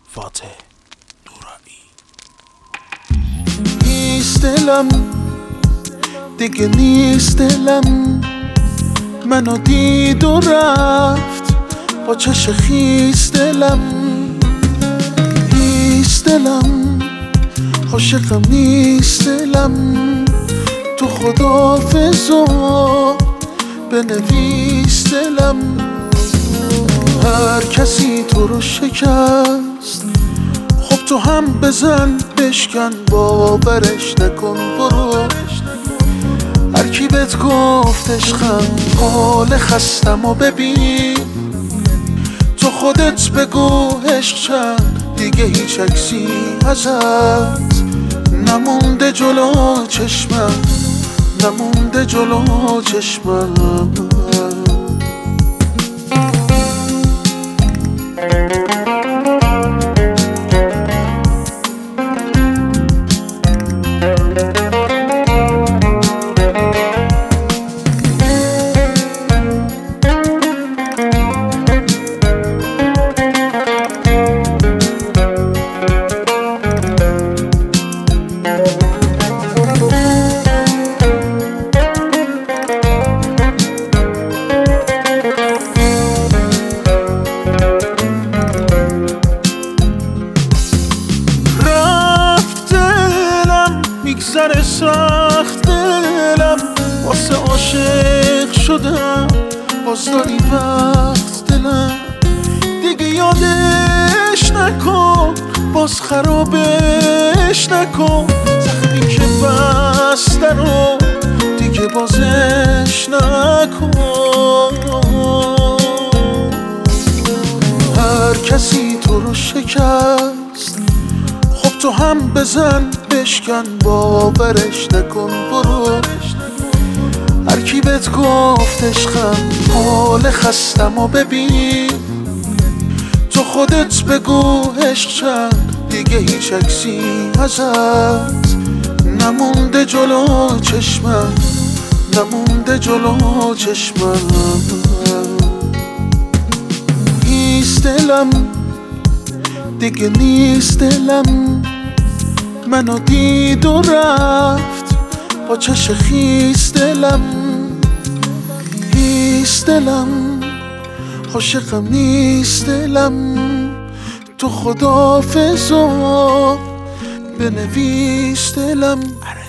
فاتح نورانی. نیست دلم دیگه، نیست دلم منو دید و رفت با چش خیس دلم. نیست دلم عاشقم، نیست دلم تو خداحافظا بنویس دلم. هر کسی تو رو شکست، خب تو هم بزن بشکن، باورش نکن برو. هر کی بهت گفت عشقم حال خستم و ببین، تو خودت بگو عشق چند دیگه هیچ عکسی ازت نمونده جلو چشمم، نمونده جلو چشمم. میگذره سخت دلم، واسه عاشق شدم باز داری وقت دلم. دیگه یادش نکن، باز خرابش نکن، زخمی که بسته رو دیگه بازش نکن. هر کسی تو رو شکست، خب تو هم بزن بشکن، باورش نکن برو. هر کی بهت گفت عشقم حال خستم و ببین، تو خودت بگو عشق چند دیگه هیچ عکسی ازت نمونده جلو چشمم، نمونده جلو چشمم. نیست دلم دیگه، نیست دلم منو دید و رفت با چش خیس دلم. نیست دلم عاشقم، نیست دلم تو خداحافظا بنویس دلم.